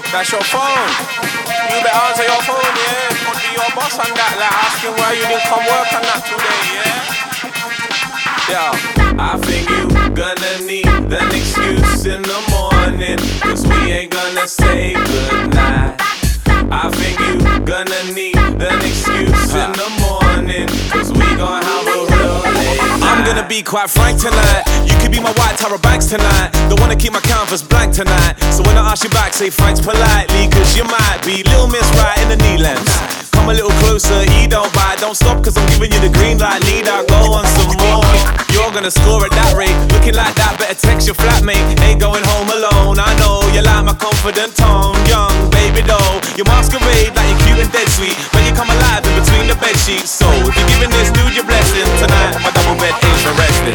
That's your phone. You better answer your phone, yeah. Could be your boss on that, like asking why you didn't come work on that today, yeah. Yeah, I think you gonna need an excuse in the morning, 'cause we ain't gonna say goodnight. I think you gonna need an excuse in the morning, 'cause we gon' have a real late night. I'm gonna be quite frank tonight. You could be my white Tara Banks tonight. Don't wanna keep my canvas blank tonight. So when I ask you back, say thanks politely, 'cause you might be Little Miss right in the knee lengths. Come a little closer, he don't bite. Don't stop, 'cause I'm giving you the green light. Need I go on some more? You're gonna score at that rate. Looking like that, better text your flatmate. Ain't going home alone, I know. You like my confident tone. Young, baby doll. You masquerade like you're cute and dead sweet when you come alive in between the bed sheets. So if you're giving this dude your blessing tonight, my double bed ain't for resting.